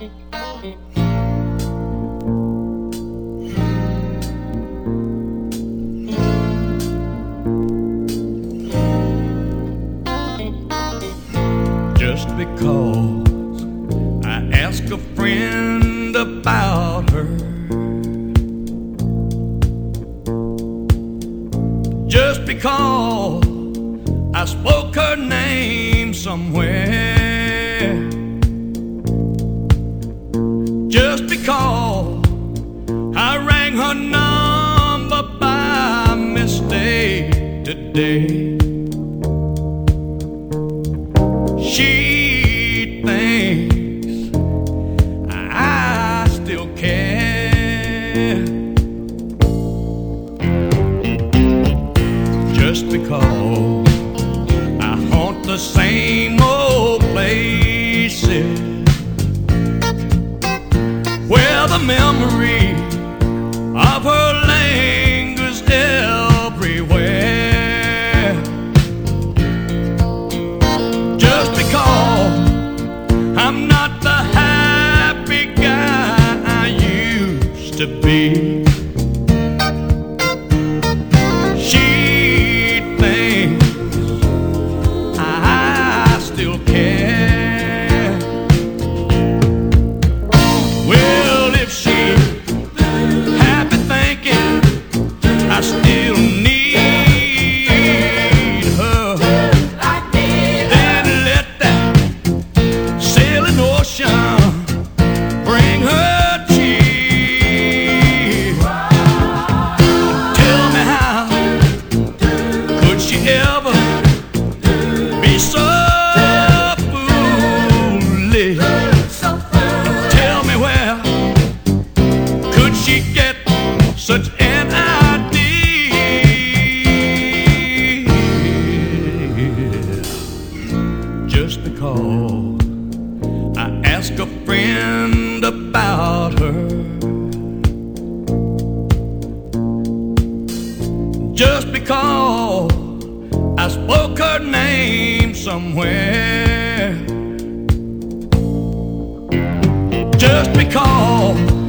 Just because I asked a friend about her, just because I spoke her name somewhere, just because I rang her number by mistake today, she thinks I still care. Just because I haunt the same old places where the memory of her lingers everywhere. Just because I'm not the happy guy I used to be, she thinks I still care. Well, if she happy thinking I still need her, then let that sailing ocean bring her cheer. Tell me, how could she ever be so foolish? Tell me, where could she get such an idea? Just because I asked a friend about her, just because I spoke her name somewhere, just because